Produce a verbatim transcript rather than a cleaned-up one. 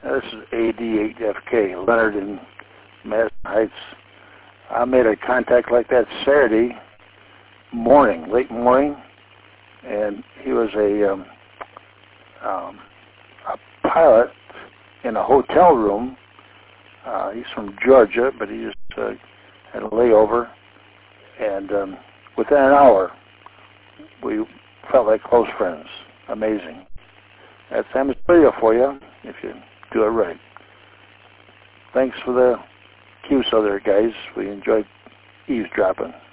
This is A D eight F K, Leonard in Madison Heights. I made a contact like that Saturday morning, late morning, and he was a, um, um, a pilot in a hotel room. Uh, he's from Georgia, but he just uh, had a layover, and um, within an hour, we felt like close friends. Amazing. That's Amos video for you, if you do it right. Thanks for the Q S O there, guys. We enjoyed eavesdropping.